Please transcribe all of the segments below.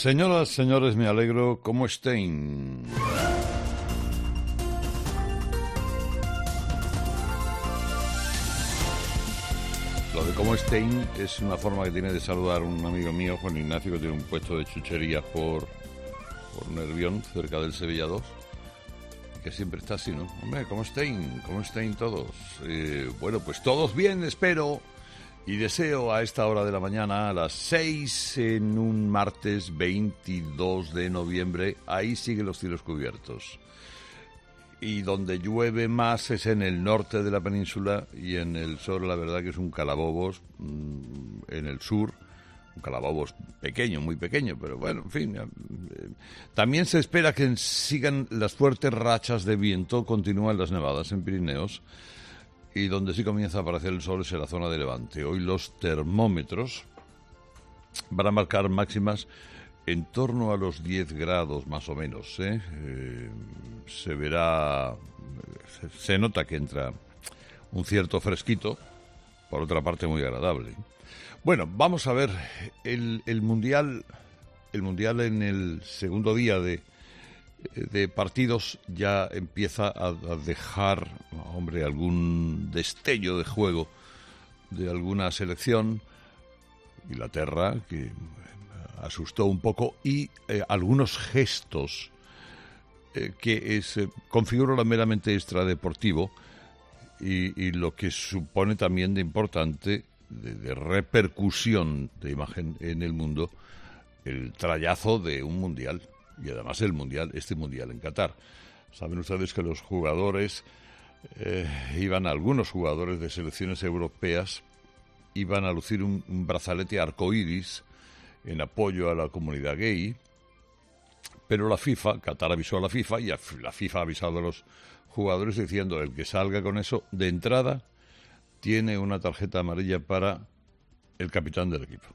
Señoras, señores, me alegro. ¿Cómo estén? Lo de cómo estén es una forma que tiene de saludar un amigo mío, Juan Ignacio, que tiene un puesto de chucherías por Nervión, cerca del Sevilla 2, que siempre está así, ¿no? Hombre, ¿cómo estén? ¿Cómo estén todos? Bueno, pues todos bien, espero. Y deseo a esta hora de la mañana, a las 6 en un martes 22 de noviembre, ahí siguen los cielos cubiertos. Y donde llueve más es en el norte de la península y en el sur, la verdad que es un calabobos, en el sur, un calabobos pequeño, muy pequeño, pero bueno, en fin. También se espera que sigan las fuertes rachas de viento, continúan las nevadas en Pirineos, y donde sí comienza a aparecer el sol es en la zona de Levante. Hoy los termómetros van a marcar máximas en torno a los 10 grados más o menos. Se verá, se nota que entra un cierto fresquito, por otra parte muy agradable. Bueno, vamos a ver el Mundial en el segundo día de partidos ya empieza a dejar, hombre, algún destello de juego de alguna selección. Inglaterra, que asustó un poco, y algunos gestos que configuran lo meramente extradeportivo y lo que supone también de importante, de repercusión de imagen en el mundo, el trayazo de un mundial. Y además este mundial en Qatar. Saben ustedes que los jugadores, algunos jugadores de selecciones europeas, iban a lucir un brazalete arcoíris en apoyo a la comunidad gay, pero la FIFA, Qatar avisó a la FIFA, y la FIFA ha avisado a los jugadores diciendo: el que salga con eso, de entrada, tiene una tarjeta amarilla para el capitán del equipo.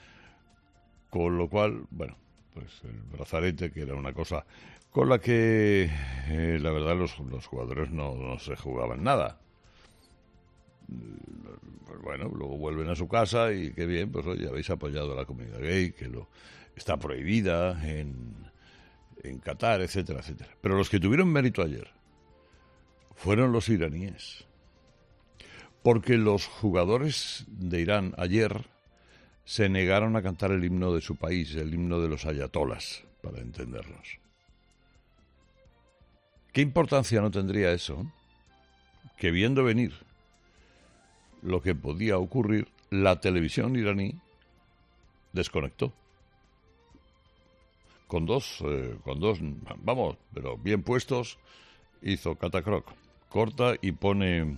Con lo cual, bueno, pues el brazalete, que era una cosa con la que la verdad los jugadores no se jugaban nada. Pues bueno, luego vuelven a su casa y qué bien, pues oye, habéis apoyado a la comunidad gay, que está prohibida en Qatar, etcétera, etcétera. Pero los que tuvieron mérito ayer fueron los iraníes, porque los jugadores de Irán ayer se negaron a cantar el himno de su país, el himno de los ayatolas, para entendernos. ¿Qué importancia no tendría eso? Que viendo venir lo que podía ocurrir, la televisión iraní desconectó. Con dos, vamos, pero bien puestos, hizo catacroc. Corta y pone...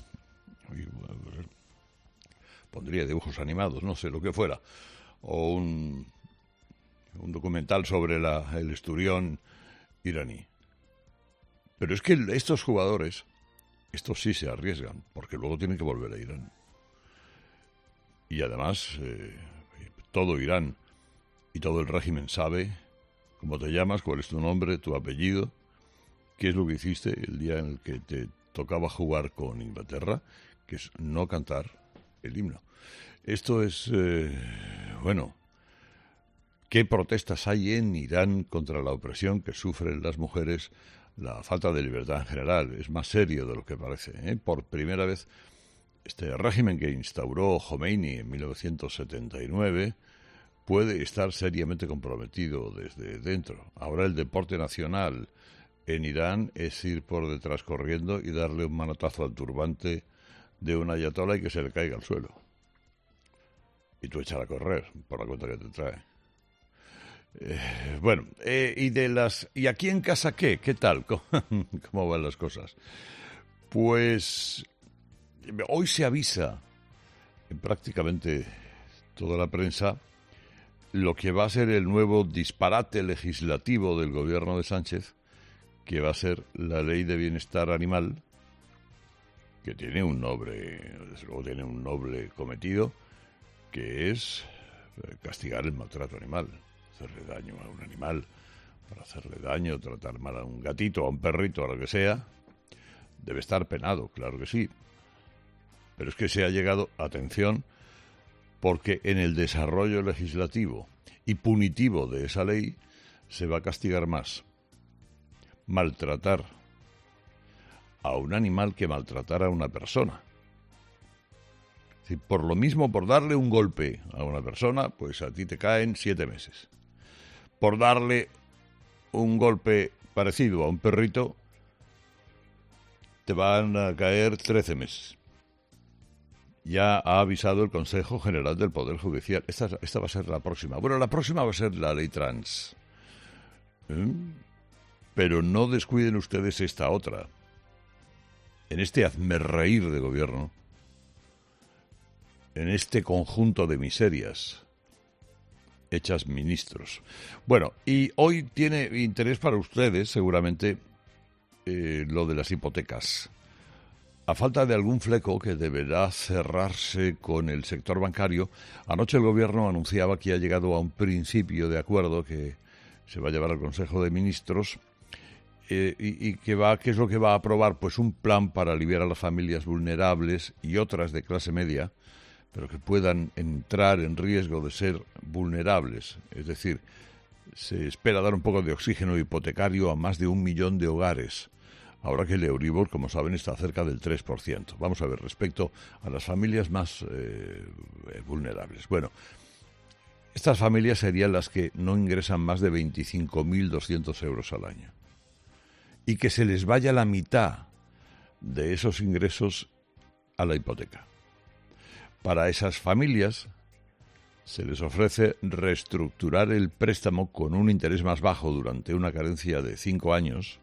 pondría dibujos animados, no sé, lo que fuera, o un documental sobre el esturión iraní. Pero es que estos jugadores, estos sí se arriesgan, porque luego tienen que volver a Irán. Y además, todo Irán y todo el régimen sabe cómo te llamas, cuál es tu nombre, tu apellido, qué es lo que hiciste el día en el que te tocaba jugar con Inglaterra, que es no cantar el himno. Esto es, bueno, ¿qué protestas hay en Irán contra la opresión que sufren las mujeres, la falta de libertad en general? Es más serio de lo que parece, ¿eh? Por primera vez, este régimen que instauró Khomeini en 1979 puede estar seriamente comprometido desde dentro. Ahora el deporte nacional en Irán es ir por detrás corriendo y darle un manotazo al turbante de un ayatolá y que se le caiga al suelo. Y tú echar a correr por la cuenta que te trae. Bueno, ¿y aquí en casa qué? ¿Qué tal? ¿Cómo van las cosas? Pues hoy se avisa en prácticamente toda la prensa lo que va a ser el nuevo disparate legislativo del gobierno de Sánchez, que va a ser la Ley de Bienestar Animal, que tiene un noble cometido, que es castigar el maltrato animal, hacerle daño a un animal, para hacerle daño, tratar mal a un gatito, a un perrito, a lo que sea, debe estar penado, claro que sí. Pero es que se ha llegado, atención, porque en el desarrollo legislativo y punitivo de esa ley, se va a castigar más maltratar a un animal que maltratar a una persona. Es decir, por lo mismo, por darle un golpe a una persona, pues a ti te caen 7 meses. Por darle un golpe parecido a un perrito, te van a caer 13 meses. Ya ha avisado el Consejo General del Poder Judicial. Esta va a ser la próxima. Bueno, la próxima va a ser la ley trans. Pero no descuiden ustedes esta otra. En este hazmerreír de gobierno, en este conjunto de miserias hechas ministros. Bueno, y hoy tiene interés para ustedes, seguramente, lo de las hipotecas. A falta de algún fleco que deberá cerrarse con el sector bancario, anoche el Gobierno anunciaba que ha llegado a un principio de acuerdo que se va a llevar al Consejo de Ministros y ¿qué es lo que va a aprobar? Pues un plan para aliviar a las familias vulnerables y otras de clase media, pero que puedan entrar en riesgo de ser vulnerables. Es decir, se espera dar un poco de oxígeno hipotecario a más de 1 millón de hogares, ahora que el Euribor, como saben, está cerca del 3%. Vamos a ver, respecto a las familias más vulnerables. Bueno, estas familias serían las que no ingresan más de 25.200 euros al año. Y que se les vaya la mitad de esos ingresos a la hipoteca. Para esas familias se les ofrece reestructurar el préstamo con un interés más bajo durante una carencia de 5 años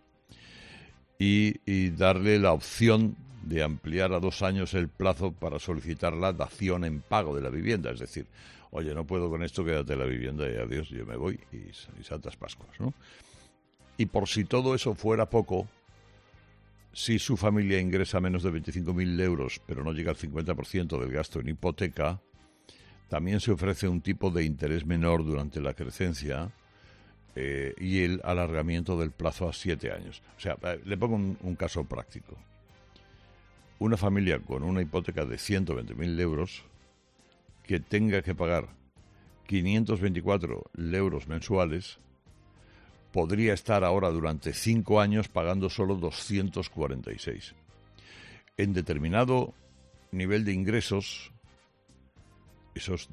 y darle la opción de ampliar a 2 años el plazo para solicitar la dación en pago de la vivienda. Es decir, oye, no puedo con esto, quédate la vivienda y adiós, yo me voy y Santas Pascuas, ¿no? Y por si todo eso fuera poco, si su familia ingresa menos de 25.000 euros, pero no llega al 50% del gasto en hipoteca, también se ofrece un tipo de interés menor durante la crecencia y el alargamiento del plazo a 7 años. O sea, le pongo un caso práctico. Una familia con una hipoteca de 120.000 euros que tenga que pagar 524 euros mensuales podría estar ahora durante 5 años pagando solo 246. En determinado nivel de ingresos, esos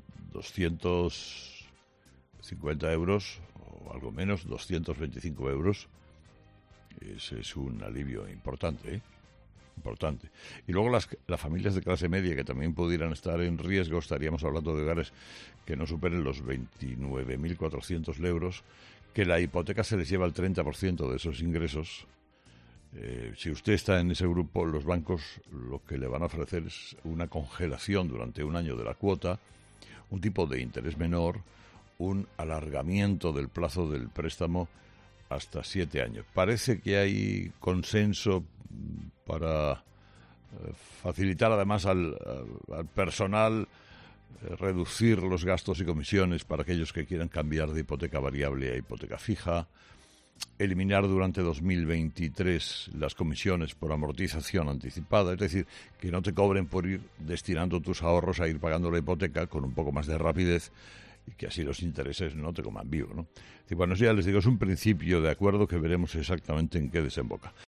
250 euros, o algo menos, 225 euros, ese es un alivio importante, ¿eh? Importante. Y luego las familias de clase media que también pudieran estar en riesgo, estaríamos hablando de hogares que no superen los 29.400 euros, que la hipoteca se les lleva el 30% de esos ingresos. Si usted está en ese grupo, los bancos lo que le van a ofrecer es una congelación durante 1 año de la cuota, un tipo de interés menor, un alargamiento del plazo del préstamo hasta 7 años. Parece que hay consenso para facilitar además al personal reducir los gastos y comisiones para aquellos que quieran cambiar de hipoteca variable a hipoteca fija, eliminar durante 2023 las comisiones por amortización anticipada, es decir, que no te cobren por ir destinando tus ahorros a ir pagando la hipoteca con un poco más de rapidez y que así los intereses no te coman vivo, ¿no? Y bueno, ya les digo, es un principio de acuerdo que veremos exactamente en qué desemboca.